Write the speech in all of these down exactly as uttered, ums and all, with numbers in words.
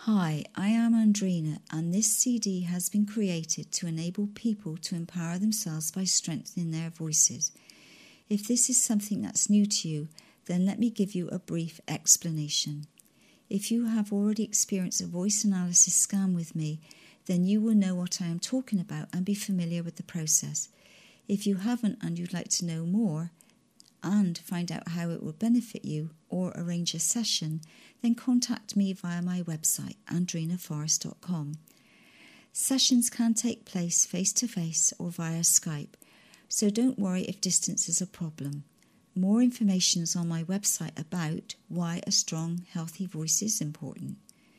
Hi, I am Andrina, and this C D has been created to enable people to empower themselves by strengthening their voices. If this is something that's new to you, then let me give you a brief explanation. If you have already experienced a voice analysis scan with me, then you will know what I am talking about and be familiar with the process. If you haven't and you'd like to know more and find out how it will benefit you or arrange a session, then contact me via my website, andrina forrest dot com. Sessions can take place face-to-face or via Skype, so don't worry if distance is a problem. More information is on my website about why a strong, healthy voice is important.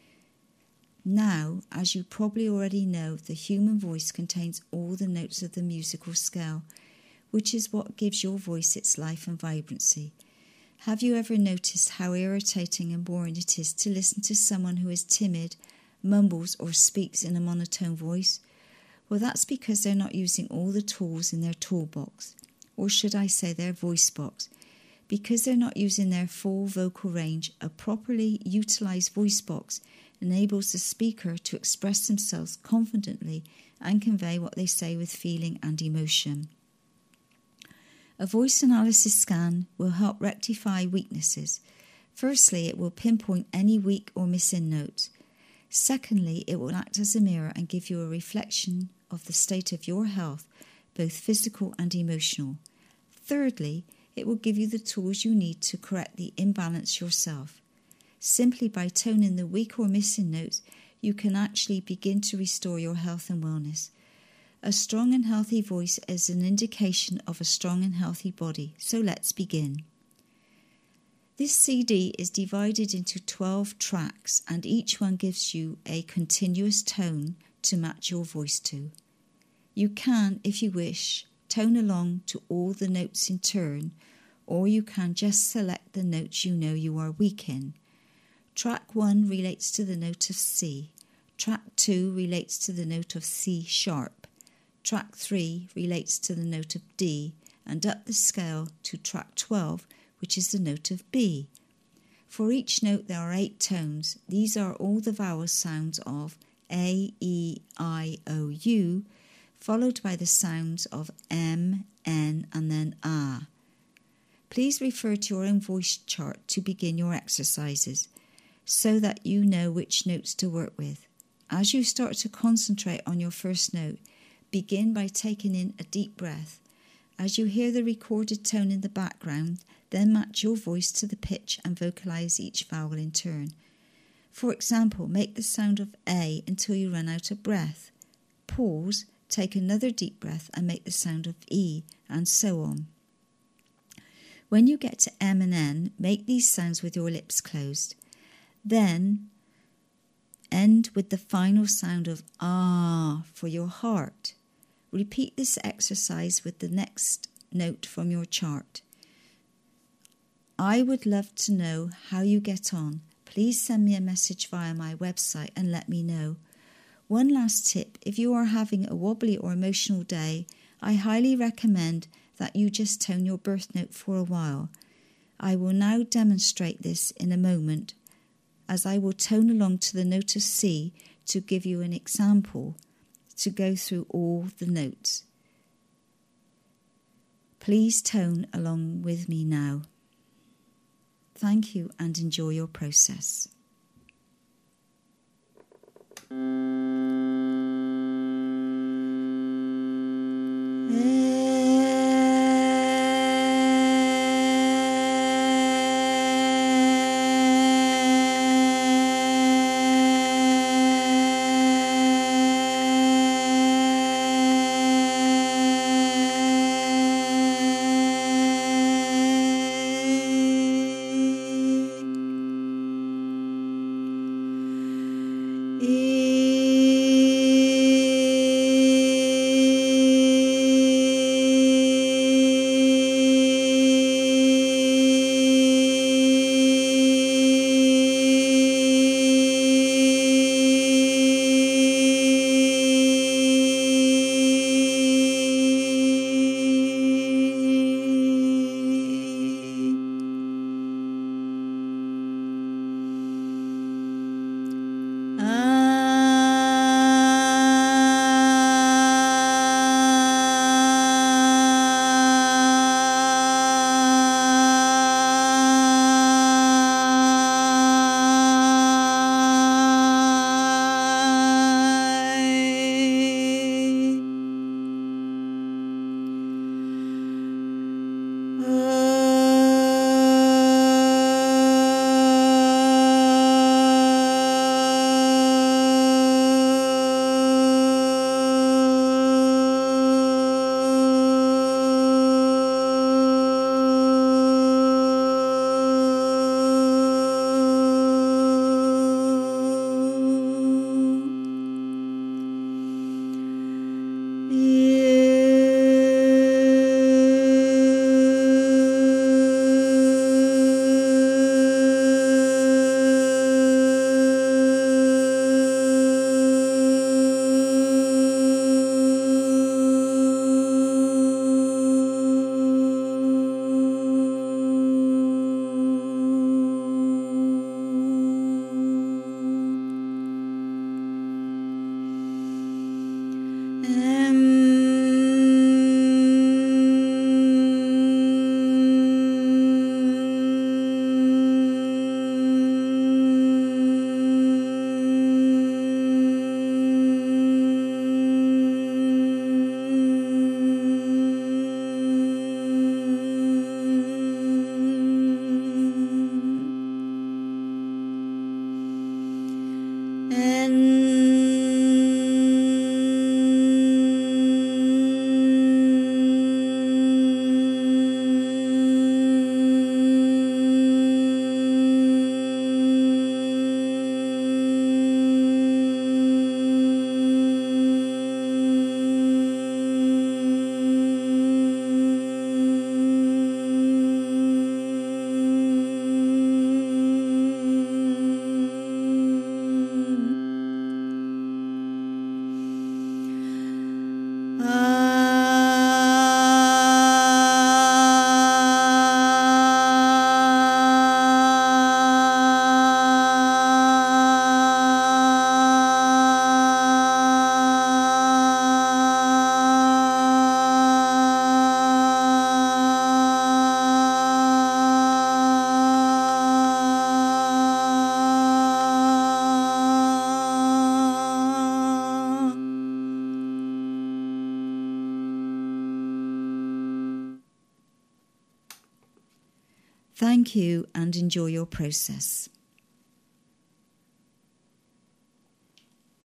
Now, as you probably already know, the human voice contains all the notes of the musical scale, which is what gives your voice its life and vibrancy. Have you ever noticed how irritating and boring it is to listen to someone who is timid, mumbles or speaks in a monotone voice? Well, that's because they're not using all the tools in their toolbox, or should I say their voice box. Because they're not using their full vocal range, a properly utilised voice box enables the speaker to express themselves confidently and convey what they say with feeling and emotion. A voice analysis scan will help rectify weaknesses. Firstly, it will pinpoint any weak or missing notes. Secondly, it will act as a mirror and give you a reflection of the state of your health, both physical and emotional. Thirdly, it will give you the tools you need to correct the imbalance yourself. Simply by toning the weak or missing notes, you can actually begin to restore your health and wellness. A strong and healthy voice is an indication of a strong and healthy body, so let's begin. This C D is divided into twelve tracks, and each one gives you a continuous tone to match your voice to. You can, if you wish, tone along to all the notes in turn, or you can just select the notes you know you are weak in. Track one relates to the note of C. Track two relates to the note of C sharp. Track three relates to the note of D, and up the scale to track twelve, which is the note of B. For each note there are eight tones. These are all the vowel sounds of A, E, I, O, U, followed by the sounds of M, N, and then A. Please refer to your own voice chart to begin your exercises, so that you know which notes to work with. As you start to concentrate on your first note, begin by taking in a deep breath. As you hear the recorded tone in the background, then match your voice to the pitch and vocalise each vowel in turn. For example, make the sound of A until you run out of breath. Pause, take another deep breath and make the sound of E, and so on. When you get to M and N, make these sounds with your lips closed. Then end with the final sound of ah for your heart. Repeat this exercise with the next note from your chart. I would love to know how you get on. Please send me a message via my website and let me know. One last tip, if you are having a wobbly or emotional day, I highly recommend that you just tone your birth note for a while. I will now demonstrate this in a moment, as I will tone along to the note of C to give you an example to go through all the notes. Please tone along with me now. Thank you and enjoy your process. E Thank you and enjoy your process.